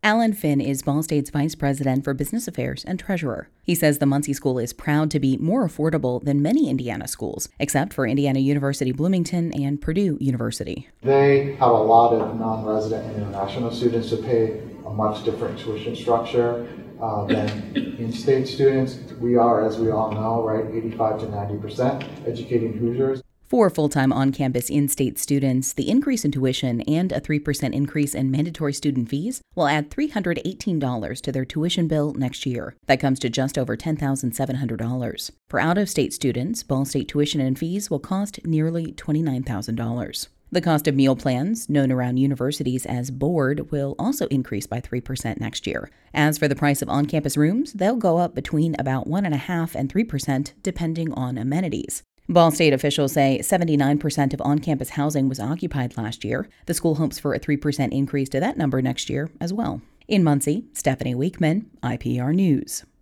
Alan Finn is Ball State's Vice President for Business Affairs and Treasurer. He says the Muncie School is proud to be more affordable than many Indiana schools, except for Indiana University Bloomington and Purdue University. They have a lot of non-resident and international students to pay a much different tuition structure than in-state students. We are, as we all know, right, 85 to 90% educating Hoosiers. For full-time on-campus in-state students, the increase in tuition and a 3% increase in mandatory student fees will add $318 to their tuition bill next year. That comes to just over $10,700. For out-of-state students, Ball State tuition and fees will cost nearly $29,000. The cost of meal plans, known around universities as board, will also increase by 3% next year. As for the price of on-campus rooms, they'll go up between about 1.5% and 3% depending on amenities. Ball State officials say 79% of on-campus housing was occupied last year. The school hopes for a 3% increase to that number next year as well. In Muncie, Stephanie Weekman, IPR News.